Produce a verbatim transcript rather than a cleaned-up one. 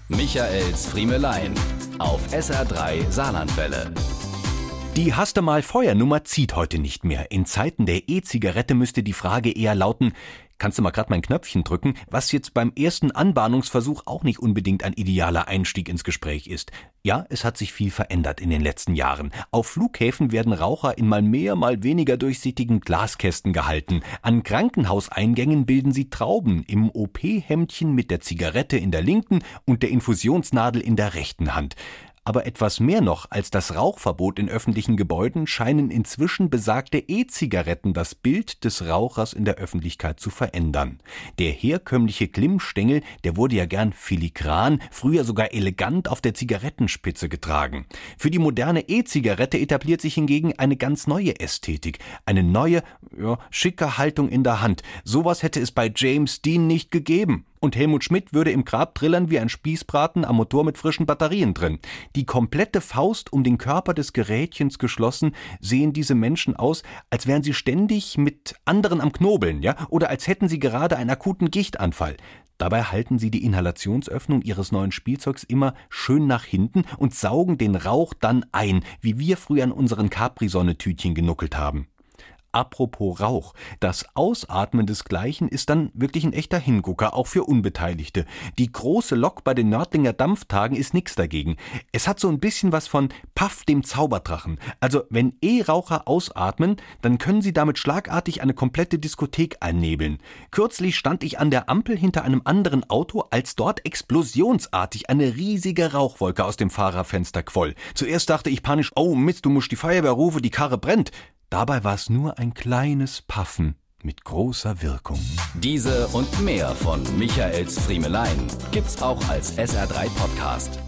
Michaels Friemelein auf S R drei Saarlandwelle. Die Hast du mal Feuernummer zieht heute nicht mehr. In Zeiten der E-Zigarette müsste die Frage eher lauten: Kannst du mal gerade mein Knöpfchen drücken? Was jetzt beim ersten Anbahnungsversuch auch nicht unbedingt ein idealer Einstieg ins Gespräch ist. Ja, es hat sich viel verändert in den letzten Jahren. Auf Flughäfen werden Raucher in mal mehr, mal weniger durchsichtigen Glaskästen gehalten. An Krankenhauseingängen bilden sie Trauben im O P-Hemdchen mit der Zigarette in der linken und der Infusionsnadel in der rechten Hand. Aber etwas mehr noch als das Rauchverbot in öffentlichen Gebäuden scheinen inzwischen besagte E-Zigaretten das Bild des Rauchers in der Öffentlichkeit zu verändern. Der herkömmliche Glimmstängel, der wurde ja gern filigran, früher sogar elegant auf der Zigarettenspitze getragen. Für die moderne E-Zigarette etabliert sich hingegen eine ganz neue Ästhetik, eine neue, ja, schicke Haltung in der Hand. Sowas hätte es bei James Dean nicht gegeben. Und Helmut Schmidt würde im Grab trillern wie ein Spießbraten am Motor mit frischen Batterien drin. Die komplette Faust um den Körper des Gerätchens geschlossen, sehen diese Menschen aus, als wären sie ständig mit anderen am Knobeln, ja, oder als hätten sie gerade einen akuten Gichtanfall. Dabei halten sie die Inhalationsöffnung ihres neuen Spielzeugs immer schön nach hinten und saugen den Rauch dann ein, wie wir früher an unseren Capri-Sonne-Tütchen genuckelt haben. Apropos Rauch, das Ausatmen desgleichen ist dann wirklich ein echter Hingucker, auch für Unbeteiligte. Die große Lok bei den Nördlinger Dampftagen ist nix dagegen. Es hat so ein bisschen was von Paff dem Zauberdrachen. Also wenn E-Raucher ausatmen, dann können sie damit schlagartig eine komplette Diskothek einnebeln. Kürzlich stand ich an der Ampel hinter einem anderen Auto, als dort explosionsartig eine riesige Rauchwolke aus dem Fahrerfenster quoll. Zuerst dachte ich panisch: Oh Mist, du musst die Feuerwehr rufen, die Karre brennt. Dabei war es nur ein kleines Paffen mit großer Wirkung. Diese und mehr von Michaels Friemelein gibt's auch als S R drei Podcast.